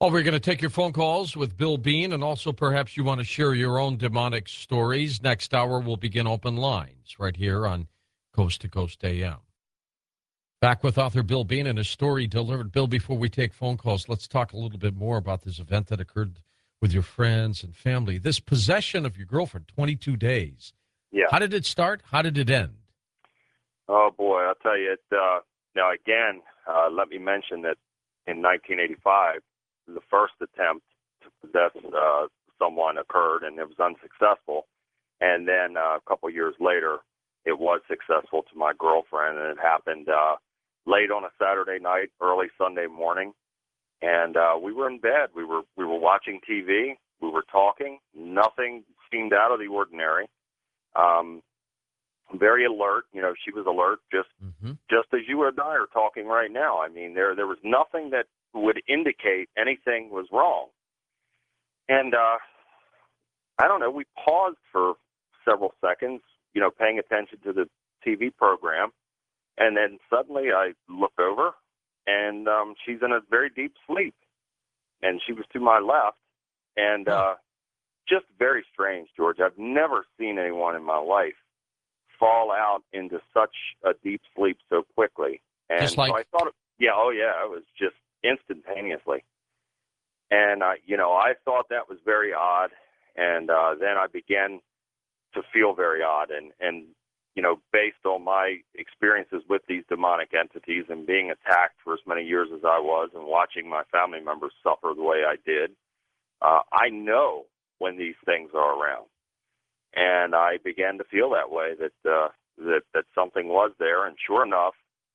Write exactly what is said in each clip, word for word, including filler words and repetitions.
Oh, we're going to take your phone calls with Bill Bean, and also perhaps you want to share your own demonic stories. Next hour, we'll begin open lines right here on Coast to Coast A M. Back with author Bill Bean and his story delivered. Bill, before we take phone calls, let's talk a little bit more about this event that occurred with your friends and family. This possession of your girlfriend, twenty-two days. Yeah. How did it start? How did it end? Oh, boy, I'll tell you. It, uh, now, again, uh, let me mention that in nineteen eighty-five, the first attempt to possess uh, someone occurred, and it was unsuccessful. And then uh, a couple years later, it was successful to my girlfriend, and it happened uh, late on a Saturday night, early Sunday morning. And uh, we were in bed. We were we were watching T V. We were talking. Nothing seemed out of the ordinary. Um, very alert. You know, she was alert, just Mm-hmm. just as you and I are talking right now. I mean, there there was nothing that would indicate anything was wrong. And uh, I don't know. We paused for several seconds, you know, paying attention to the T V program, and then suddenly I looked over, and um, she's in a very deep sleep, and she was to my left, and uh, just very strange, George. I've never seen anyone in my life fall out into such a deep sleep so quickly. And Just like- so I thought, yeah, oh yeah, it was just instantaneously. And, uh, you know, I thought that was very odd. And uh, then I began to feel very odd. And, and, you know, based on my experiences with these demonic entities and being attacked for as many years as I was and watching my family members suffer the way I did, uh, I know when these things are around. And I began to feel that way, that uh, that that something was there. And sure enough,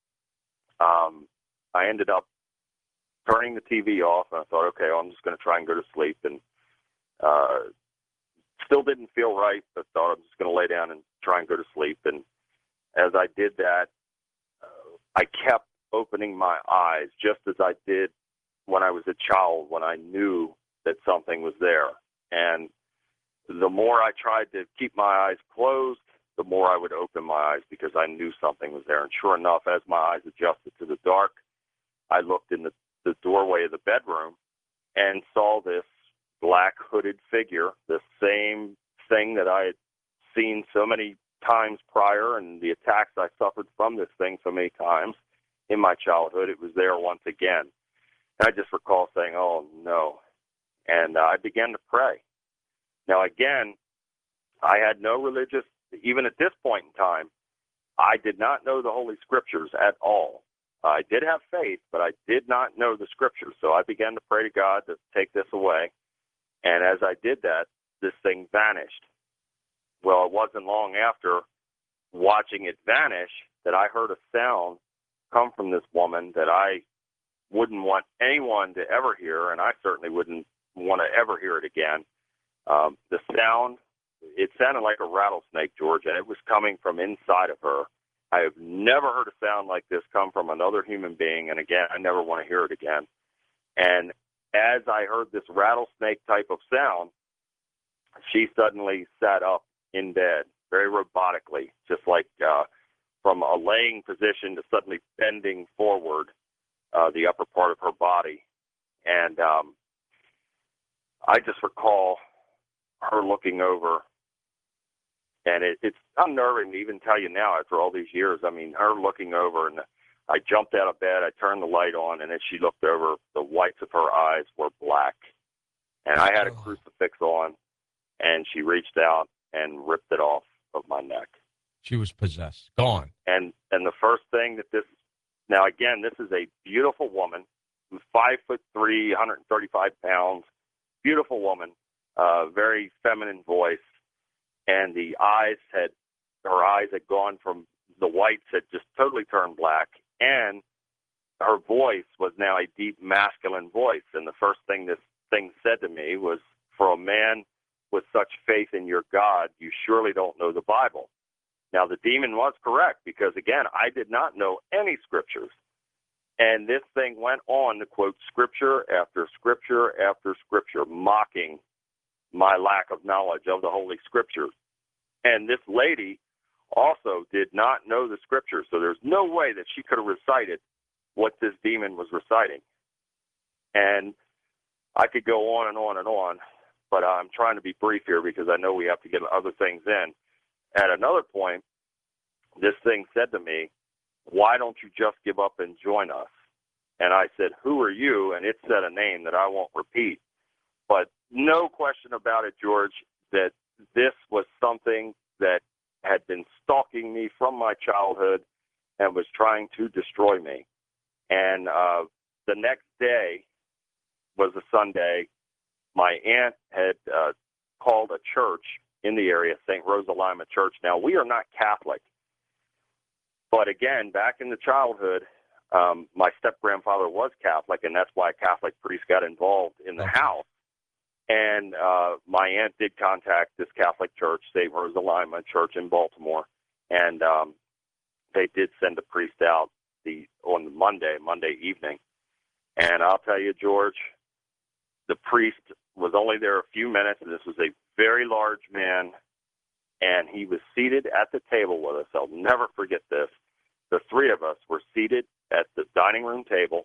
um, I ended up turning the T V off. And I thought, okay, well, I'm just going to try and go to sleep. And uh, still didn't feel right, but thought I'm just going to lay down and try and go to sleep. And as I did that, uh, I kept opening my eyes, just as I did when I was a child, when I knew that something was there. And the more I tried to keep my eyes closed, the more I would open my eyes because I knew something was there. And sure enough, as my eyes adjusted to the dark, I looked in the, the doorway of the bedroom and saw this black hooded figure, the same thing that I had seen so many times prior, and the attacks I suffered from this thing so many times in my childhood. It was there once again. And I just recall saying, oh, no. And uh, I began to pray. Now, again, I had no religious, even at this point in time, I did not know the Holy Scriptures at all. I did have faith, but I did not know the Scriptures. So I began to pray to God to take this away. And as I did that, this thing vanished. Well, it wasn't long after watching it vanish that I heard a sound come from this woman that I wouldn't want anyone to ever hear, and I certainly wouldn't want to ever hear it again. Um, the sound, it sounded like a rattlesnake, George, and it was coming from inside of her. I have never heard a sound like this come from another human being, and again, I never want to hear it again. And as I heard this rattlesnake type of sound, she suddenly sat up in bed, very robotically, just like uh, from a laying position to suddenly bending forward uh, the upper part of her body. And um, I just recall her looking over, and it, it's unnerving to even tell you now after all these years. I mean, her looking over, and I jumped out of bed, I turned the light on, and as she looked over, the whites of her eyes were black. And I had a crucifix on, and she reached out and ripped it off of my neck. She was possessed. Gone. And and the first thing that this, now again, this is a beautiful woman, who's five foot three, one hundred thirty-five pounds, beautiful woman, uh, very feminine voice, and the eyes had, her eyes had gone from, the whites had just totally turned black, and her voice was now a deep masculine voice. And the first thing this thing said to me was, for a man with such faith in your God, you surely don't know the Bible. Now, the demon was correct, because, again, I did not know any scriptures. And this thing went on to quote scripture after scripture after scripture, mocking my lack of knowledge of the Holy Scriptures. And this lady also did not know the Scriptures, so there's no way that she could have recited what this demon was reciting. And I could go on and on and on, but I'm trying to be brief here because I know we have to get other things in. At another point, this thing said to me, "Why don't you just give up and join us?" And I said, "Who are you?" And it said a name that I won't repeat. But no question about it, George, that this was something that had been stalking me from my childhood and was trying to destroy me. And uh, the next day was a Sunday. My aunt had uh, called a church in the area, Saint Rosa Lima Church. Now, we are not Catholic. But again, back in the childhood, um, my step-grandfather was Catholic, and that's why a Catholic priest got involved in the Okay. house. And uh, my aunt did contact this Catholic church, Saint Rosa Lima Church in Baltimore, and um, they did send a priest out the on the Monday, Monday evening. And I'll tell you, George, the priest was only there a few minutes, and this was a very large man, and he was seated at the table with us. I'll never forget this. The three of us were seated at the dining room table.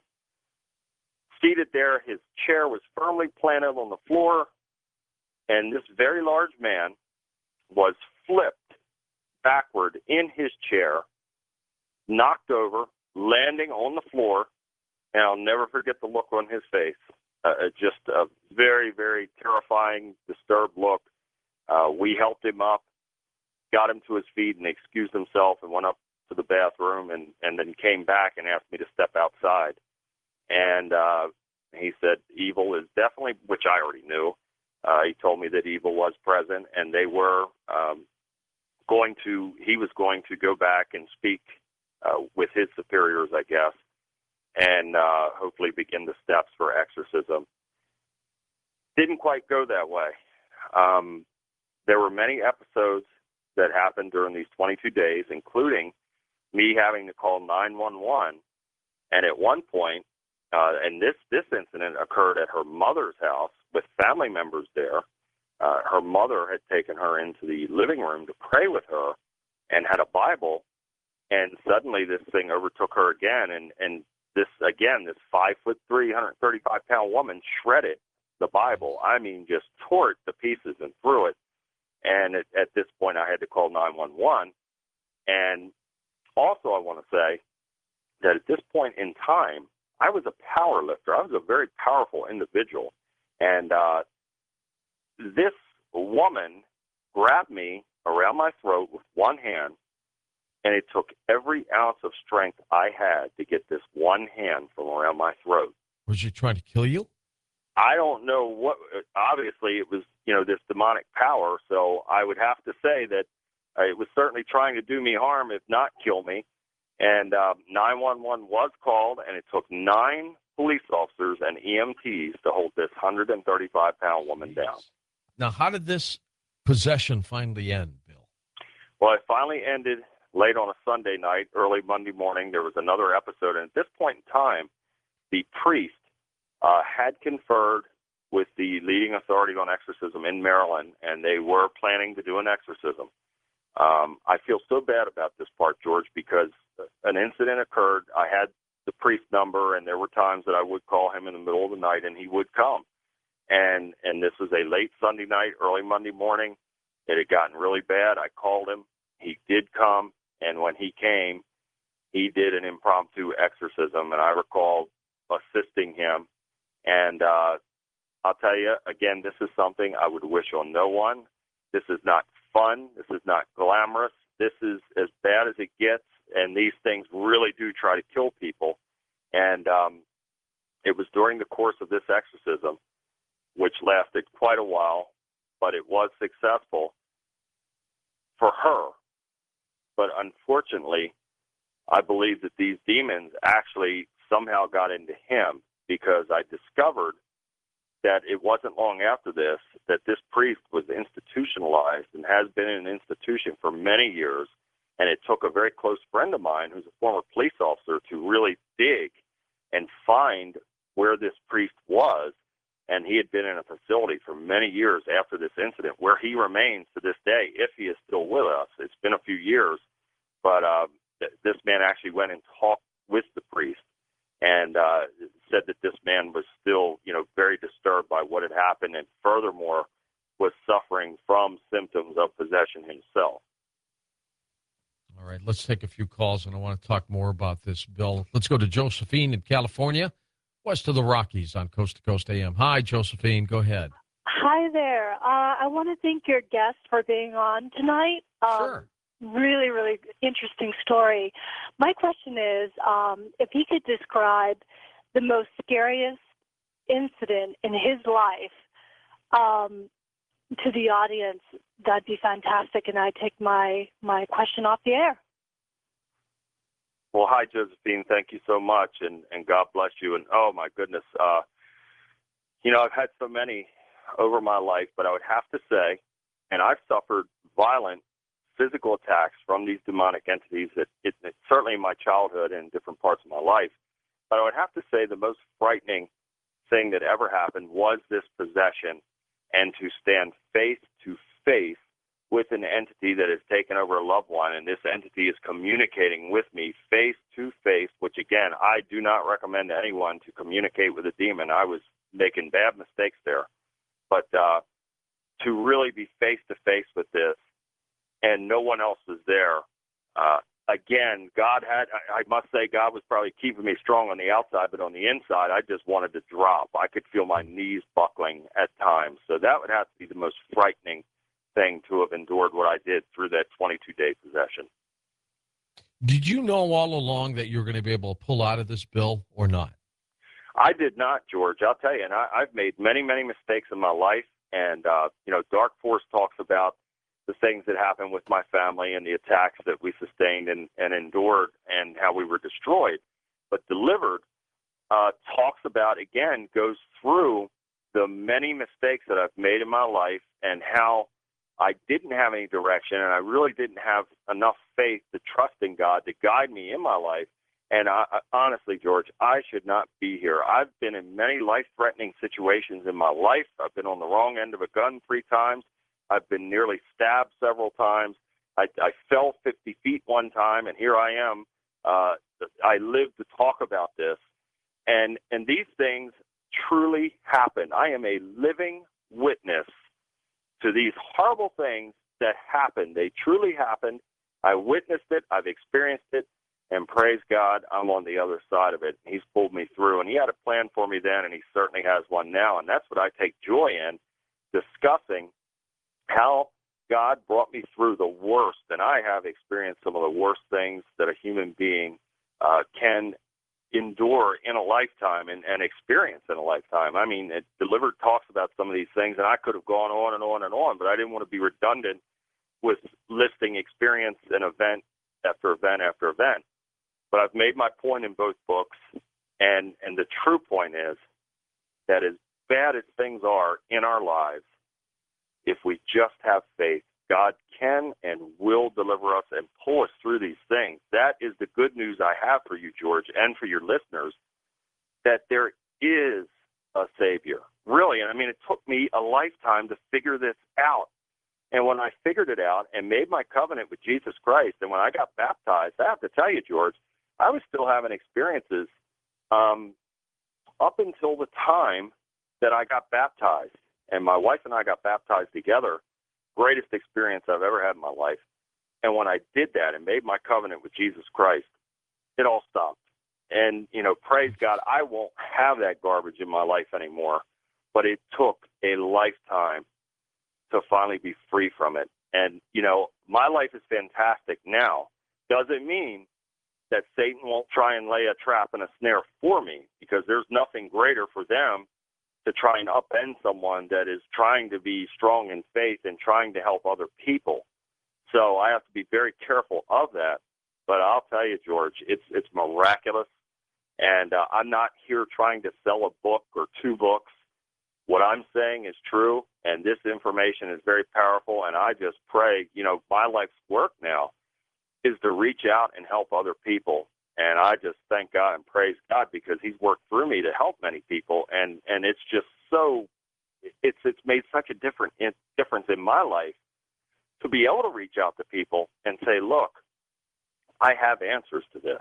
Seated there, his chair was firmly planted on the floor, and this very large man was flipped backward in his chair, knocked over, landing on the floor, and I'll never forget the look on his face. Uh, just a very, very terrifying, disturbed look. Uh, we helped him up, got him to his feet, and excused himself and went up to the bathroom, and, and then came back and asked me to step outside. And uh, he said evil is definitely, which I already knew. Uh, he told me that evil was present, and they were um, going to, he was going to go back and speak uh, with his superiors, I guess, and uh, hopefully begin the steps for exorcism. Didn't quite go that way. Um, there were many episodes that happened during these twenty-two days, including me having to call nine one one. And at one point, uh, and this, this incident occurred at her mother's house with family members there. Uh, her mother had taken her into the living room to pray with her and had a Bible. And suddenly this thing overtook her again. And, and this, again, this five foot three, one hundred thirty-five pound woman shredded the Bible. I mean, just tore it to pieces and threw it. And at, at this point, I had to call nine one one. And also, I want to say that at this point in time, I was a power lifter. I was a very powerful individual. And uh, this woman grabbed me around my throat with one hand, and it took every ounce of strength I had to get this one hand from around my throat. Was she trying to kill you? I don't know what, obviously it was, you know, this demonic power. So I would have to say that uh, it was certainly trying to do me harm, if not kill me. And uh, nine one one was called, and it took nine police officers and E M Ts to hold this one hundred thirty-five pound woman down. Now, how did this possession finally end, Bill? Well, it finally ended late on a Sunday night, early Monday morning. There was another episode, and at this point in time, the priest uh, had conferred with the leading authority on exorcism in Maryland, and they were planning to do an exorcism. Um, I feel so bad about this part, George, because an incident occurred. I had the priest number, and there were times that I would call him in the middle of the night, and he would come. And and this was a late Sunday night, early Monday morning. It had gotten really bad. I called him. He did come, and when he came, he did an impromptu exorcism, and I recall assisting him. And uh, I'll tell you, again, this is something I would wish on no one. This is not fun. This is not glamorous. This is as bad as it gets, and these things really do try to kill people. And um, it was during the course of this exorcism, which lasted quite a while, but it was successful for her. But unfortunately, I believe that these demons actually somehow got into him, because I discovered that it wasn't long after this that this priest was institutionalized and has been in an institution for many years. And it took a very close friend of mine who's a former police officer to really dig and find where this priest was. And he had been in a facility for many years after this incident, where he remains to this day, if he is still with us. It's been a few years, but uh, th- this man actually went and talked with the priest and uh, said that this man was still, you know, very disturbed by what had happened, and furthermore was suffering from symptoms of possession himself. All right, let's take a few calls, and I want to talk more about this, Bill. Let's go to Josephine in California, west of the Rockies on Coast to Coast A M. Hi, Josephine. Go ahead. Hi there. Uh, I want to thank your guest for being on tonight. Um, Sure. Really, really interesting story. My question is, um, if he could describe the most scariest incident in his life um, to the audience, that'd be fantastic, and I take my, my question off the air. Well, hi, Josephine. Thank you so much, and, and God bless you. And, oh, my goodness, uh, you know, I've had so many over my life, but I would have to say, and I've suffered violent physical attacks from these demonic entities, that it, it, certainly in my childhood and different parts of my life. But I would have to say the most frightening thing that ever happened was this possession, and to stand face to face with an entity that has taken over a loved one, and this entity is communicating with me face to face, which, again, I do not recommend to anyone to communicate with a demon. I was making bad mistakes there. But uh, to really be face to face with this, and no one else was there. Uh, again, God had, I, I must say, God was probably keeping me strong on the outside, but on the inside, I just wanted to drop. I could feel my knees buckling at times. So that would have to be the most frightening thing to have endured what I did through that twenty-two day possession. Did you know all along that you were going to be able to pull out of this, Bill, or not? I did not, George. I'll tell you, and I, I've made many, many mistakes in my life. And, uh, you know, Dark Force talks about the things that happened with my family and the attacks that we sustained and, and endured and how we were destroyed. But Delivered uh, talks about, again, goes through the many mistakes that I've made in my life and how I didn't have any direction, and I really didn't have enough faith to trust in God to guide me in my life. And I, I, honestly, George, I should not be here. I've been in many life-threatening situations in my life. I've been on the wrong end of a gun three times. I've been nearly stabbed several times. I, I fell fifty feet one time, and here I am. Uh, I live to talk about this. And, and these things truly happen. I am a living witness to these horrible things that happen. They truly happened. I witnessed it. I've experienced it. And praise God, I'm on the other side of it. He's pulled me through, and he had a plan for me then, and he certainly has one now. And that's what I take joy in, discussing how God brought me through the worst. And I have experienced some of the worst things that a human being uh, can endure in a lifetime and, and experience in a lifetime. I mean, it Delivered talks about some of these things, and I could have gone on and on and on, but I didn't want to be redundant with listing experience and event after event after event. But I've made my point in both books, and, and the true point is that as bad as things are in our lives, if we just have faith, God can and will deliver us and pull us through these things. That is the good news I have for you, George, and for your listeners, that there is a Savior. Really, and I mean, it took me a lifetime to figure this out. And when I figured it out and made my covenant with Jesus Christ, and when I got baptized, I have to tell you, George, I was still having experiences um, up until the time that I got baptized. And my wife and I got baptized together. Greatest experience I've ever had in my life. And when I did that and made my covenant with Jesus Christ, it all stopped. And, you know, praise God, I won't have that garbage in my life anymore. But it took a lifetime to finally be free from it. And, you know, my life is fantastic now. Doesn't mean that Satan won't try and lay a trap and a snare for me, because there's nothing greater for them to try and upend someone that is trying to be strong in faith and trying to help other people. So I have to be very careful of that. But I'll tell you, George, it's it's miraculous. And uh, I'm not here trying to sell a book or two books. What I'm saying is true, and this information is very powerful. And I just pray, you know, my life's work now is to reach out and help other people. And I just thank God and praise God, because he's worked through me to help many people. And, and it's just so, it's it's made such a different in, difference in my life to be able to reach out to people and say, look, I have answers to this.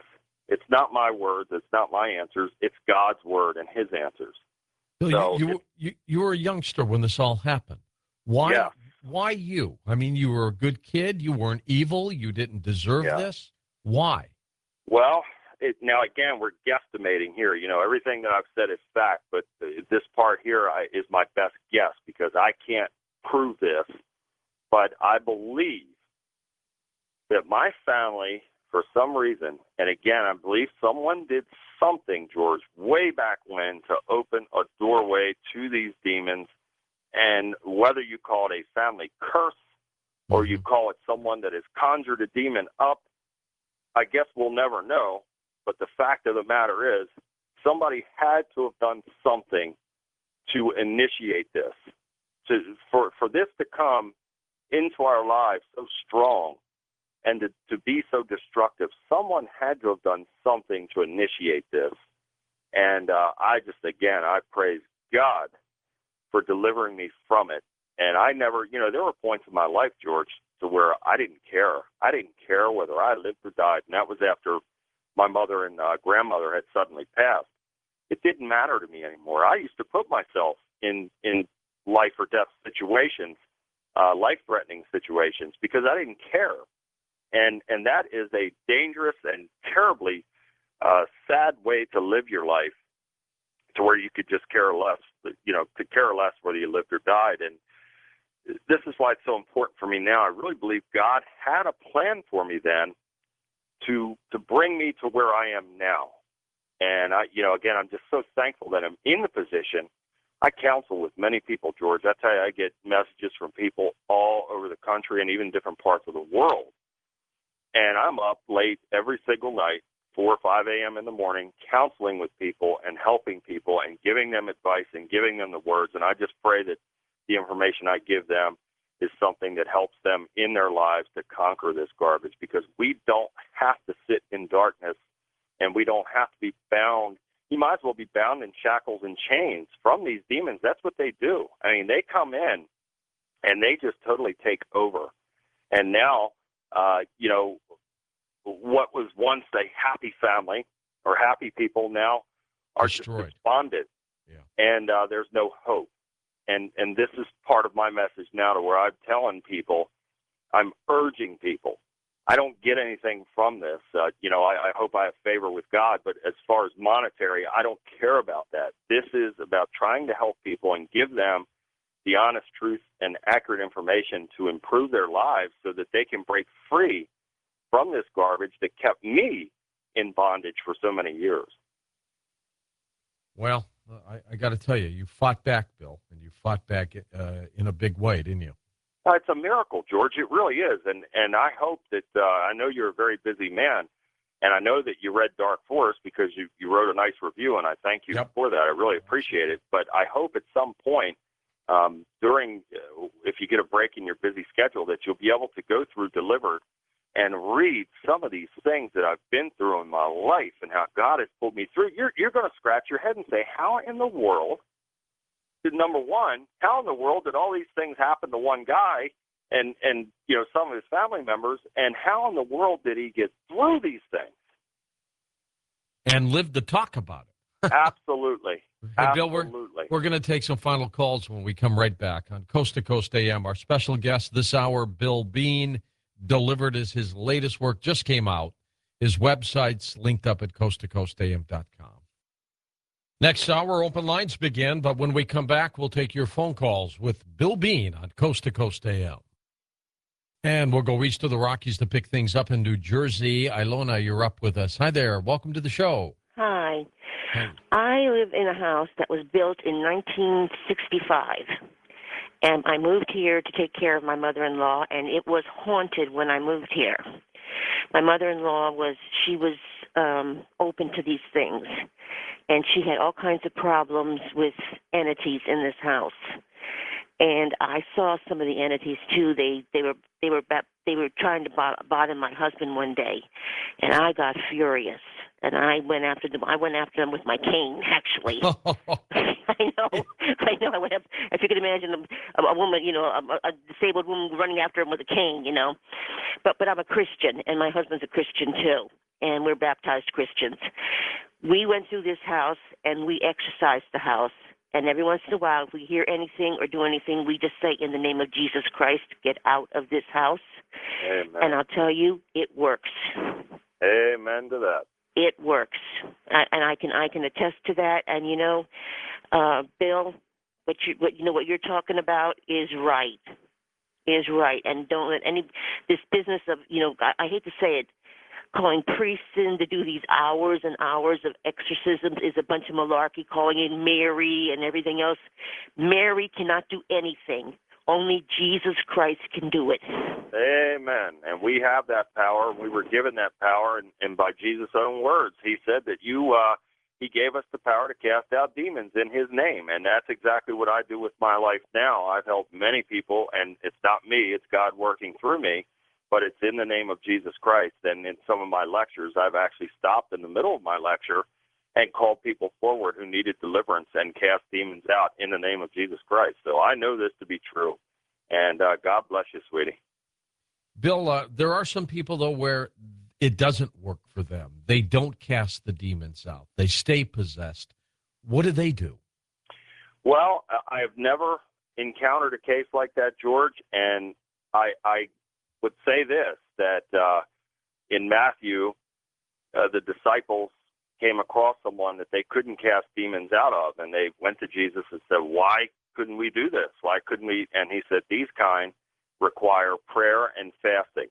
It's not my words. It's not my answers. It's God's word and his answers. Bill, So you, you, you, you were a youngster when this all happened. Why, Yeah. why you? I mean, you were a good kid. You weren't evil. You didn't deserve Yeah. this. Why? Well, it, now again, we're guesstimating here. You know, everything that I've said is fact, but this part here I, is my best guess because I can't prove this. But I believe that my family, for some reason, and again, I believe someone did something, George, way back when to open a doorway to these demons. And whether you call it a family curse or Mm-hmm. you call it someone that has conjured a demon up, I guess we'll never know. But the fact of the matter is, somebody had to have done something to initiate this. To, for, for this to come into our lives so strong and to, to be so destructive, someone had to have done something to initiate this. And uh, I just, again, I praise God for delivering me from it. And I never, you know, there were points in my life, George, to where I didn't care. I didn't care whether I lived or died. And that was after my mother and uh, grandmother had suddenly passed. It didn't matter to me anymore. I used to put myself in, in life or death situations, uh, life-threatening situations, because I didn't care. And and that is a dangerous and terribly uh, sad way to live your life, to where you could just care less, you know, to care less whether you lived or died. And this is why it's so important for me now. I really believe God had a plan for me then to to bring me to where I am now. And, I, you know, again, I'm just so thankful that I'm in the position. I counsel with many people, George. I tell you, I get messages from people all over the country and even different parts of the world. And I'm up late every single night, four or five a.m. in the morning, counseling with people and helping people and giving them advice and giving them the words. And I just pray that the information I give them is something that helps them in their lives to conquer this garbage, because we don't have to sit in darkness and we don't have to be bound. You might as well be bound in shackles and chains from these demons. That's what they do. I mean, they come in and they just totally take over. And now, uh, you know, what was once a happy family or happy people now are Destroyed. just despondent. Yeah. And uh, there's no hope. And and this is part of my message now, to where I'm telling people, I'm urging people. I don't get anything from this. Uh, you know, I, I hope I have favor with God, but as far as monetary, I don't care about that. This is about trying to help people and give them the honest truth and accurate information to improve their lives so that they can break free from this garbage that kept me in bondage for so many years. Well, I, I got to tell you, you fought back, Bill, and you fought back uh, in a big way, didn't you? Uh, it's a miracle, George. It really is. And and I hope that, uh, I know you're a very busy man, and I know that you read Dark Forest because you, you wrote a nice review, and I thank you Yep. for that. I really appreciate it. But I hope at some point um, during, uh, if you get a break in your busy schedule, that you'll be able to go through Delivered and read some of these things that I've been through in my life and how God has pulled me through. You're, you're going to scratch your head and say, how in the world did, number one, how in the world did all these things happen to one guy and, and you know, some of his family members, and how in the world did he get through these things? And live to talk about it. Absolutely. Hey, Bill, we're, Absolutely. we're going to take some final calls when we come right back on Coast to Coast A M. Our special guest this hour, Bill Bean. Delivered is his latest work, just came out. His website's linked up at coast to coast a m dot com. Next hour, open lines begin, but when we come back, we'll take your phone calls with Bill Bean on Coast to Coast A M. And we'll go east to the Rockies to pick things up in New Jersey. Ilona, you're up with us. Hi there. Welcome to the show. Hi. Hey. I live in a house that was built in nineteen sixty-five. And I moved here to take care of my mother-in-law, and it was haunted when I moved here. My mother-in-law was, she was um, open to these things, and she had all kinds of problems with entities in this house. And I saw some of the entities too. They they were they were they were trying to bother my husband one day, and I got furious. And I went after them. I went after them with my cane, actually. I know, I know. I went up. If you could imagine a, a woman, you know, a, a disabled woman running after him with a cane, you know. But but I'm a Christian, and my husband's a Christian too. and we're baptized Christians. We went through this house, and we exorcised the house. And every once in a while, if we hear anything or do anything, we just say, in the name of Jesus Christ, get out of this house. Amen. And I'll tell you, it works. Amen to that. It works. I, and I can I can attest to that. And, you know, uh, Bill, what you, what, you know, what you're talking about is right, is right. And don't let any, this business of, you know, I, I hate to say it, calling priests in to do these hours and hours of exorcisms is a bunch of malarkey, calling in Mary and everything else. Mary cannot do anything. Only Jesus Christ can do it. Amen. And we have that power. We were given that power, and, and by Jesus' own words, he said that you, uh, he gave us the power to cast out demons in his name. And that's exactly what I do with my life now. I've helped many people, and it's not me, it's God working through me. But it's in the name of Jesus Christ. And in some of my lectures, I've actually stopped in the middle of my lecture and called people forward who needed deliverance and cast demons out in the name of Jesus Christ. So I know this to be true. And uh, God bless you, sweetie. Bill, uh, there are some people, though, where it doesn't work for them. They don't cast the demons out. They stay possessed. What do they do? Well, I have never encountered a case like that, George. And I... I would say this, that uh, in Matthew, uh, the disciples came across someone that they couldn't cast demons out of, and they went to Jesus and said, why couldn't we do this? Why couldn't we? And he said, these kind require prayer and fasting.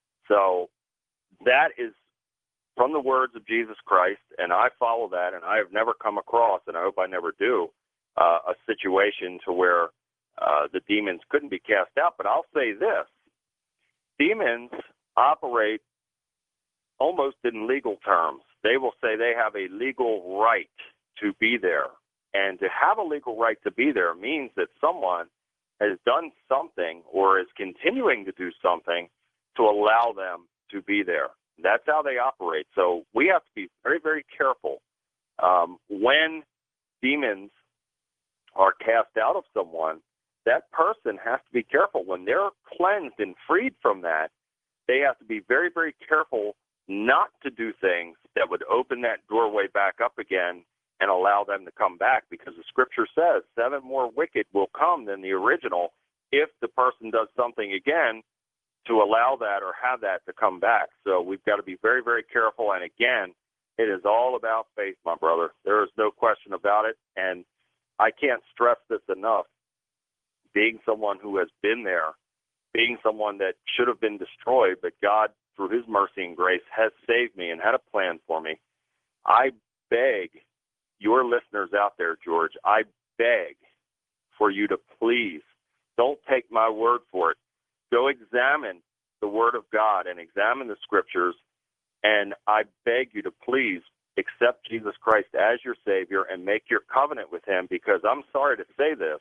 So that is from the words of Jesus Christ, and I follow that, and I have never come across, and I hope I never do, uh, a situation to where uh, the demons couldn't be cast out. But I'll say this. Demons operate almost in legal terms. They will say they have a legal right to be there. And to have a legal right to be there means that someone has done something or is continuing to do something to allow them to be there. That's how they operate. So we have to be very, very careful um, when demons are cast out of someone. That person has to be careful. When they're cleansed and freed from that, they have to be very, very careful not to do things that would open that doorway back up again and allow them to come back, because the scripture says seven more wicked will come than the original if the person does something again to allow that or have that to come back. So we've got to be very, very careful. And again, it is all about faith, my brother. There is no question about it. And I can't stress this enough. Being someone who has been there, being someone that should have been destroyed, but God, through his mercy and grace, has saved me and had a plan for me. I beg your listeners out there, George, I beg for you to please don't take my word for it. Go examine the word of God and examine the scriptures, and I beg you to please accept Jesus Christ as your Savior and make your covenant with him, because I'm sorry to say this,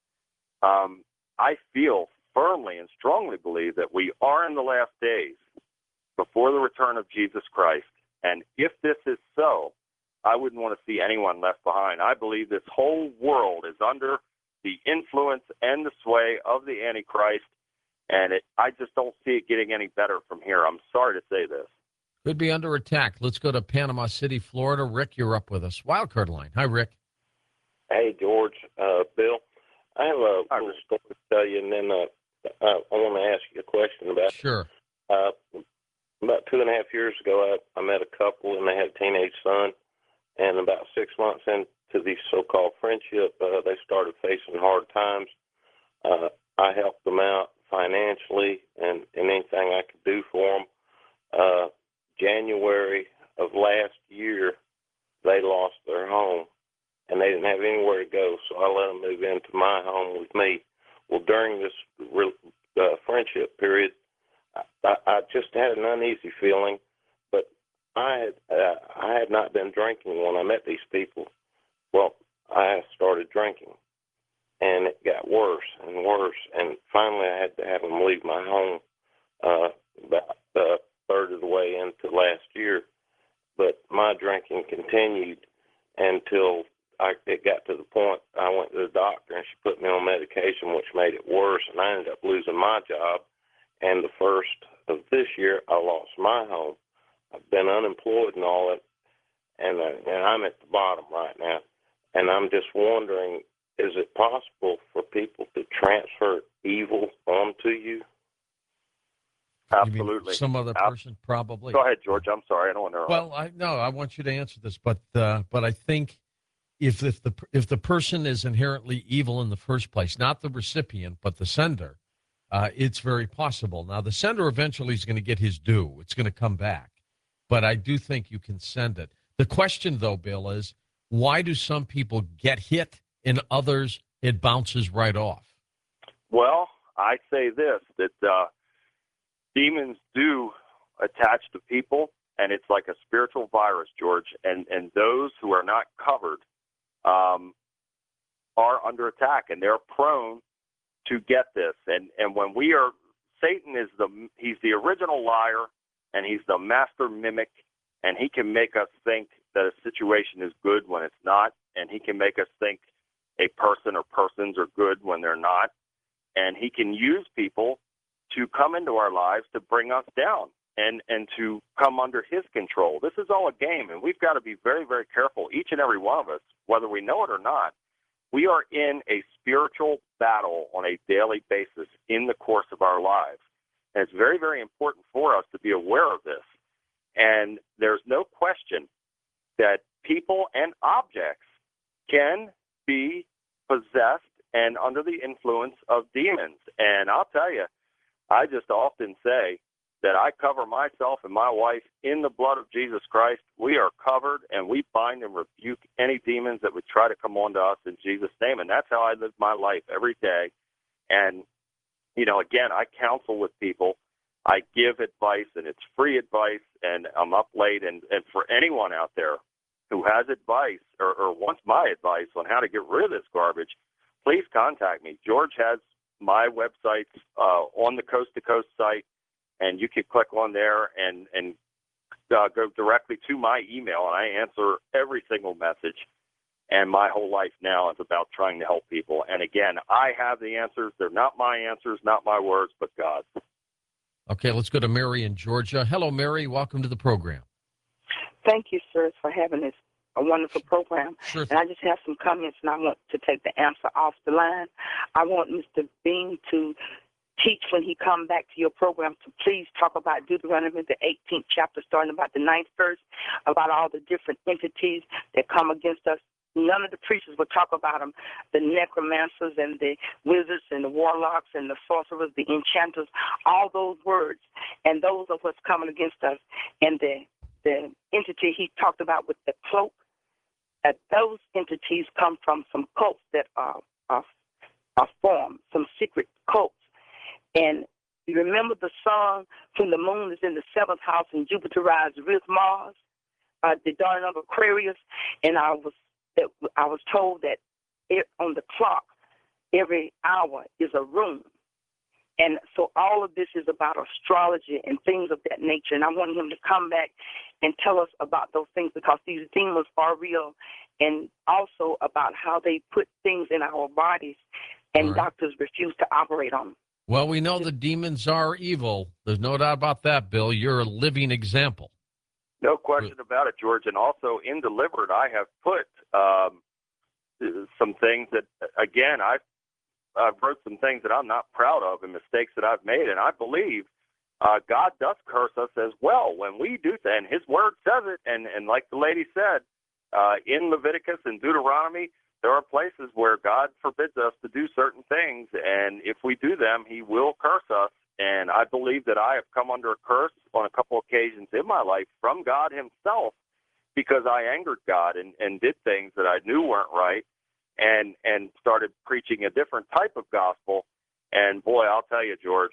Um, I feel firmly and strongly believe that we are in the last days before the return of Jesus Christ. And if this is so, I wouldn't want to see anyone left behind. I believe this whole world is under the influence and the sway of the Antichrist, and it, I just don't see it getting any better from here. I'm sorry to say this. Could be under attack. Let's go to Panama City, Florida. Rick, you're up with us. Wildcard line. Hi, Rick. Hey, George, uh, Bill. I have a little story to tell you, and then uh, uh, I want to ask you a question about Sure. Uh, about two and a half years ago, I, I met a couple, and they had a teenage son. And about six months into the so-called friendship, uh, they started facing hard times. Uh, I helped them out financially and, and anything I could do for them. Uh, January of last year, they lost their home, and they didn't have anywhere to go, so I let them move into my home with me. Well, during this uh, friendship period, I, I just had an uneasy feeling, but I had, uh, I had not been drinking when I met these people. Well, I started drinking, and it got worse and worse, and finally I had to have them leave my home uh, about a third of the way into last year. But my drinking continued until I, it got to the point I went to the doctor, and she put me on medication, which made it worse, and I ended up losing my job. And the first of this year, I lost my home. I've been unemployed and all that, and uh, and I'm at the bottom right now. And I'm just wondering, is it possible for people to transfer evil onto you? You mean Absolutely. some other Ab- person, probably. Go ahead, George. I'm sorry. I don't want to interrupt. Well, I no, I want you to answer this, but uh, but I think if if the if the person is inherently evil in the first place, not the recipient but the sender, uh, it's very possible. Now, the sender eventually is going to get his due; it's going to come back. But I do think you can send it. The question, though, Bill, is why do some people get hit and others it bounces right off? Well, I say this, that uh, demons do attach to people, and it's like a spiritual virus, George, and, and those who are not covered um, are under attack, and they're prone to get this. And, and when we are, Satan is the, he's the original liar, and he's the master mimic, and he can make us think that a situation is good when it's not, and he can make us think a person or persons are good when they're not, and he can use people to come into our lives to bring us down and, and to come under his control. This is all a game, and we've got to be very, very careful, each and every one of us, whether we know it or not. We are in a spiritual battle on a daily basis in the course of our lives. And it's very, very important for us to be aware of this. And there's no question that people and objects can be possessed and under the influence of demons. And I'll tell you, I just often say that I cover myself and my wife in the blood of Jesus Christ. We are covered, and we bind and rebuke any demons that would try to come onto us in Jesus' name. And that's how I live my life every day. And, you know, again, I counsel with people. I give advice, and it's free advice, and I'm up late. And, and for anyone out there who has advice or, or wants my advice on how to get rid of this garbage, please contact me. George has my website uh, on the Coast to Coast site, and you can click on there and, and uh, go directly to my email, and I answer every single message. And my whole life now is about trying to help people. And again, I have the answers. They're not my answers, not my words, but God's. Okay, let's go to Mary in Georgia. Hello, Mary. Welcome to the program. Thank you, sir, for having this a wonderful program. Sure. And I just have some comments, and I want to take the answer off the line. I want Mister Bean to teach when he come back to your program to please talk about Deuteronomy, the eighteenth chapter, starting about the ninth verse, about all the different entities that come against us. None of the preachers will talk about them, the necromancers and the wizards and the warlocks and the sorcerers, the enchanters, all those words. And those are what's coming against us. And the, the entity he talked about with the cloak, uh, those entities come from some cults that are, are, are formed, some secret cults. And you remember the song, when the moon is in the seventh house and Jupiter rises with Mars, uh, the dawning of Aquarius, and I was that I was told that it, on the clock, every hour is a room. And so all of this is about astrology and things of that nature. And I want him to come back and tell us about those things, because these demons are real, and also about how they put things in our bodies, and right. doctors refuse to operate on them. Well, we know the demons are evil. There's no doubt about that, Bill. You're a living example. No question about it, George. And also in Delivered, I have put um, some things that, again, I've, I've wrote some things that I'm not proud of and mistakes that I've made. And I believe uh, God does curse us as well when we do that. And his word says it. And, and like the lady said, uh, in Leviticus and Deuteronomy, there are places where God forbids us to do certain things. And if we do them, he will curse us. And I believe that I have come under a curse on a couple occasions in my life from God himself, because I angered God and, and did things that I knew weren't right, and, and started preaching a different type of gospel. And, boy, I'll tell you, George,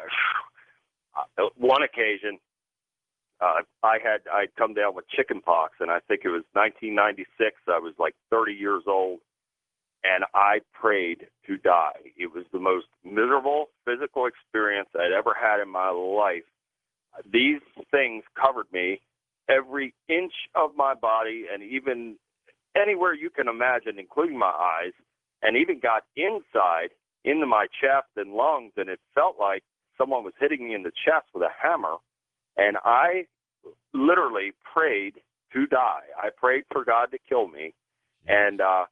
uh, one occasion uh, I had I'd come down with chicken pox, and I think it was nineteen ninety-six. I was like thirty years old. And I prayed to die. It was the most miserable physical experience I'd ever had in my life. These things covered me, every inch of my body, and even anywhere you can imagine, including my eyes, and even got inside into my chest and lungs, and it felt like someone was hitting me in the chest with a hammer. And I literally prayed to die. I prayed for God to kill me, and uh,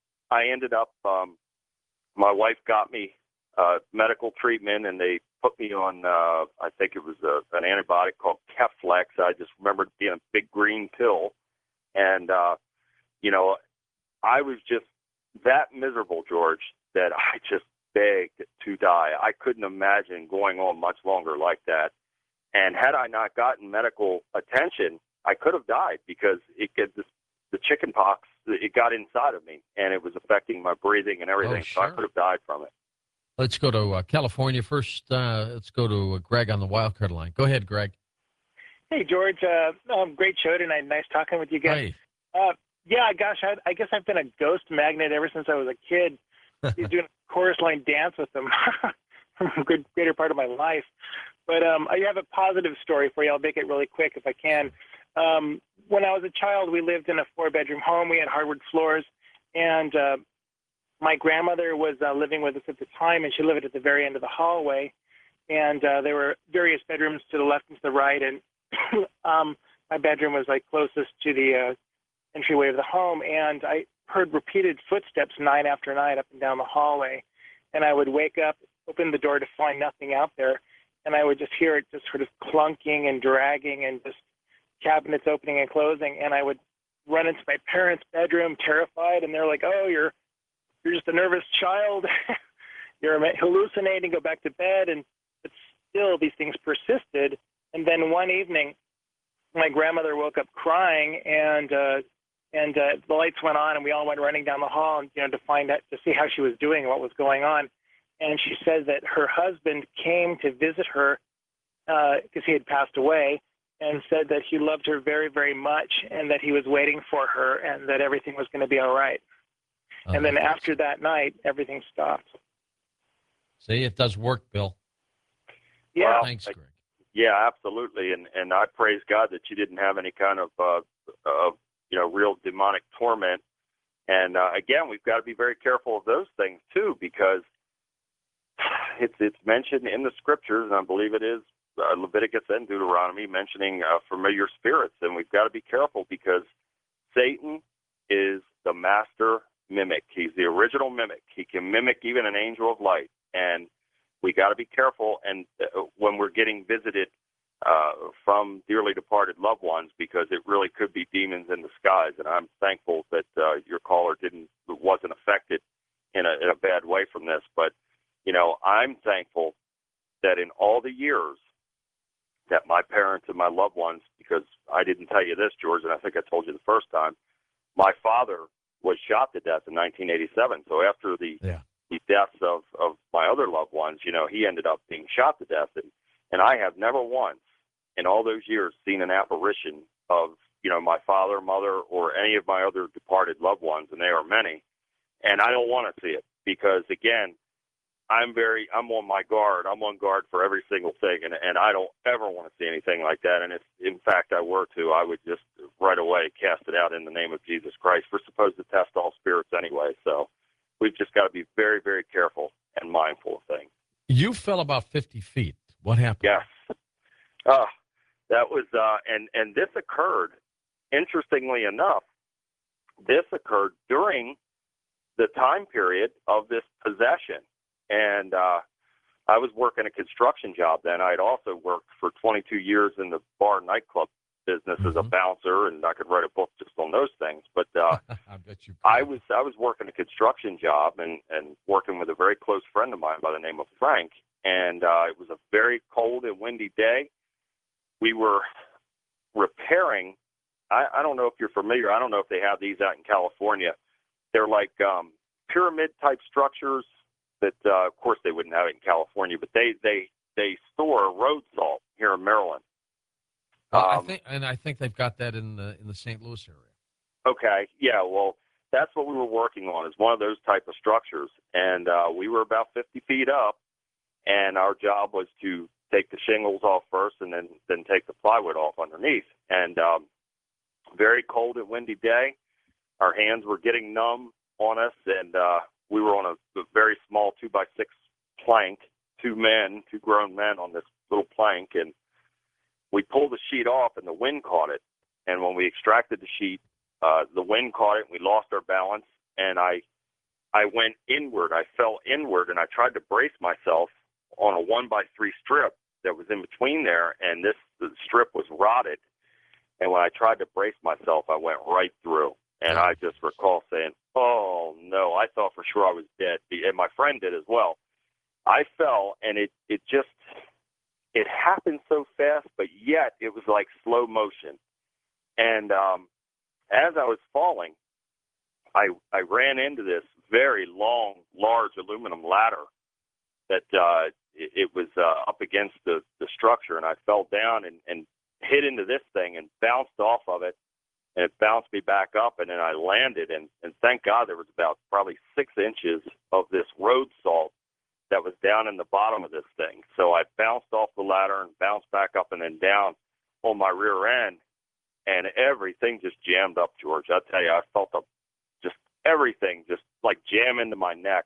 I ended up. Um, my wife got me uh, medical treatment, and they put me on. Uh, I think it was a, an antibiotic called Keflex. I just remember it being a big green pill, and uh, you know, I was just that miserable, George, that I just begged to die. I couldn't imagine going on much longer like that. And had I not gotten medical attention, I could have died because it get this, the chicken pox, it got inside of me, and it was affecting my breathing and everything. Oh, sure. So I could have died from it. Let's go to uh, California first. Uh, let's go to uh, Greg on the wildcard line. Go ahead, Greg. Hey, George. Uh, um, great show tonight. Nice talking with you again. Hi. Uh, yeah, gosh, I, I guess I've been a ghost magnet ever since I was a kid. He's doing a chorus line dance with them for a good greater part of my life. But um, I have a positive story for you. I'll make it really quick if I can. Um, when I was a child, we lived in a four-bedroom home. We had hardwood floors, and uh, my grandmother was uh, living with us at the time, and she lived at the very end of the hallway. And uh, there were various bedrooms to the left and to the right, and um, my bedroom was like closest to the uh, entryway of the home. And I heard repeated footsteps night after night up and down the hallway, and I would wake up, open the door to find nothing out there, and I would just hear it just sort of clunking and dragging and just cabinets opening and closing, and I would run into my parents' bedroom terrified, and they're like, oh, you're you're just a nervous child. You're hallucinating, go back to bed. And but still these things persisted. And then one evening, my grandmother woke up crying, and uh, and uh, the lights went on, and we all went running down the hall, you know, to find out, to see how she was doing and what was going on. And she said that her husband came to visit her because uh, he had passed away, and said that he loved her very, very much, and that he was waiting for her, and that everything was going to be all right. Oh, and then after that night, everything stopped. See, it does work, Bill. Yeah. Well, Thanks, Greg. Yeah, absolutely. And and I praise God that you didn't have any kind of, uh, of, you know, real demonic torment. And uh, again, we've got to be very careful of those things too, because it's it's mentioned in the scriptures, and I believe it is uh, Leviticus and Deuteronomy, mentioning uh, familiar spirits. And we've got to be careful because Satan is the master mimic. He's the original mimic. He can mimic even an angel of light. And we got to be careful and uh, when we're getting visited uh, from dearly departed loved ones, because it really could be demons in disguise. And I'm thankful that uh, your caller didn't wasn't affected in a, in a bad way from this. But, you know, I'm thankful that in all the years that my parents and my loved ones, because I didn't tell you this, George, and I think I told you the first time, my father was shot to death in nineteen eighty-seven. So after the Yeah. the deaths of, of my other loved ones, you know, he ended up being shot to death. And, and I have never once in all those years seen an apparition of, you know, my father, mother, or any of my other departed loved ones, and there are many. And I don't want to see it because, again, I'm very, I'm on my guard. I'm on guard for every single thing, and, and I don't ever want to see anything like that. And if, in fact, I were to, I would just right away cast it out in the name of Jesus Christ. We're supposed to test all spirits anyway, so we've just got to be very, very careful and mindful of things. You fell about fifty feet. What happened? Yes. Uh, that was, uh, and, and this occurred, interestingly enough, this occurred during the time period of this possession. And uh, I was working a construction job then. I had also worked for twenty-two years in the bar nightclub business mm-hmm. as a bouncer, and I could write a book just on those things. But uh, I bet you could. I was I was working a construction job and, and working with a very close friend of mine by the name of Frank. And uh, it was a very cold and windy day. We were repairing. I, I don't know if you're familiar. I don't know if they have these out in California. They're like um, pyramid type structures. That uh, of course they wouldn't have it in California, but they they they store road salt here in Maryland. Uh, um, I think, and I think they've got that in the in the Saint Louis area. Okay, yeah, well, that's what we were working on, is one of those type of structures, and uh, we were about fifty feet up, and our job was to take the shingles off first, and then then take the plywood off underneath. And um, very cold and windy day, our hands were getting numb on us, and uh, we were on a, a very small two by six plank, two men, two grown men on this little plank, and we pulled the sheet off, and the wind caught it. And when we extracted the sheet, uh, the wind caught it, and we lost our balance. And I, I went inward. I fell inward, and I tried to brace myself on a one by three strip that was in between there, and this the strip was rotted. And when I tried to brace myself, I went right through. And I just recall saying, "Oh no!" I thought for sure I was dead, and my friend did as well. I fell, and it it just it happened so fast, but yet it was like slow motion. And um, as I was falling, I I ran into this very long, large aluminum ladder that uh, it, it was uh, up against the, the structure, and I fell down and, and hit into this thing and bounced off of it, and it bounced me back up, and then I landed, and, and thank God there was about probably six inches of this road salt that was down in the bottom of this thing. So I bounced off the ladder and bounced back up and then down on my rear end, and everything just jammed up, George. I tell you, I felt a, just everything just like jam into my neck.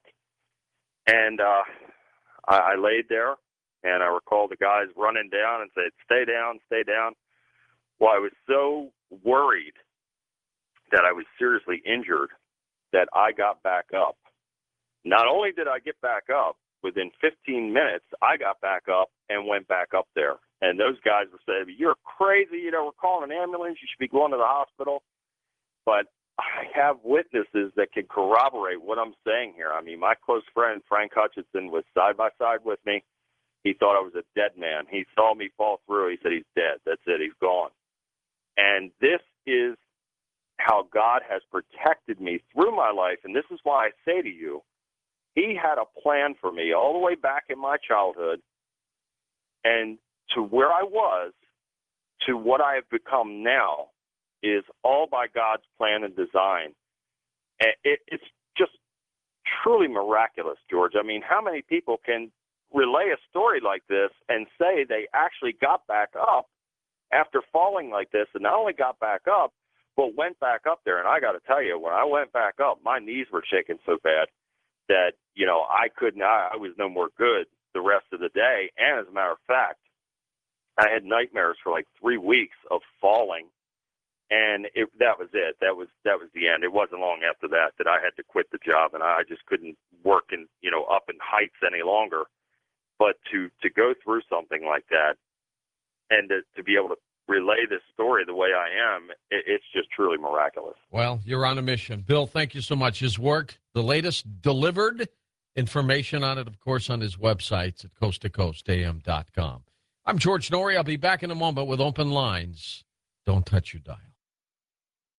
And uh, I, I laid there, and I recall the guys running down and said, "Stay down, stay down." Well, I was so worried that I was seriously injured that I got back up. Not only did I get back up, within fifteen minutes, I got back up and went back up there. And those guys were saying, "You're crazy, you know, we're calling an ambulance, you should be going to the hospital." But I have witnesses that can corroborate what I'm saying here. I mean, my close friend, Frank Hutchinson, was side by side with me. He thought I was a dead man. He saw me fall through. He said, "He's dead. That's it. He's gone." And this is how God has protected me through my life. And this is why I say to you, He had a plan for me all the way back in my childhood, and to where I was, to what I have become now, is all by God's plan and design. And it, it's just truly miraculous, George. I mean, how many people can relay a story like this and say they actually got back up after falling like this, and not only got back up, but went back up there? And I got to tell you, when I went back up, my knees were shaking so bad that, you know, I couldn't, I, I was no more good the rest of the day. And as a matter of fact, I had nightmares for like three weeks of falling, and it, that was it. That was, that was the end. It wasn't long after that that I had to quit the job, and I just couldn't work in, you know, up in heights any longer. But to, to go through something like that and to, to be able to relay this story the way I am, it, it's just truly miraculous. Well, you're on a mission. Bill, thank you so much. His work, the latest delivered, information on it, of course, on his websites at coast to coast a m dot com. I'm George Noory. I'll be back in a moment with Open Lines. Don't touch your dial.